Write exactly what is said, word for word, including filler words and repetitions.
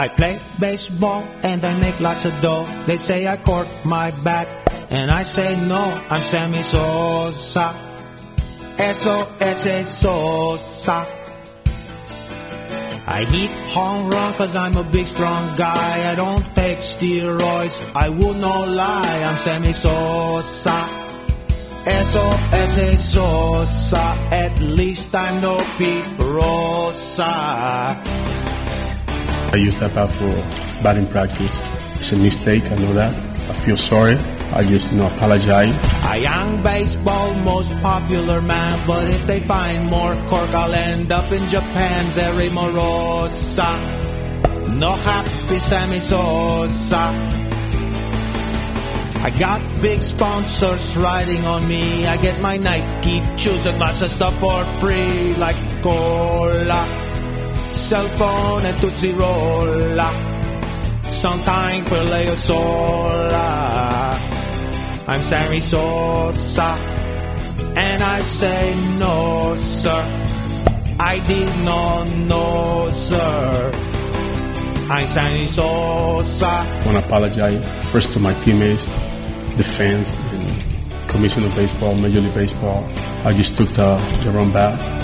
I play baseball and I make lots of dough. They say I cork my bat and I say no, I'm Sammy Sosa. Eso es Sosa. I hit home run cause I'm a big strong guy. I don't take steroids, I would not lie. I'm Sammy Sosa. Eso es Sosa. At least I'm no Pete Rosa. I use that bat for batting practice. It's a mistake, I know that. I feel sorry. I just, you know, apologize. I am baseball's most popular man, but if they find more cork, I'll end up in Japan. Very morosa. No happy Sammy Sosa. I got big sponsors riding on me. I get my Nike shoes and lots of stuff for free, like cola, cell phone and Tootsie Rolla. Sometimes for Leo Sola. I'm Sammy Sosa, and I say no, sir. I did not know, sir. I'm Sammy Sosa. I want to apologize first to my teammates, the fans, the Commission of Baseball, Major League Baseball. I just took the, the wrong bat.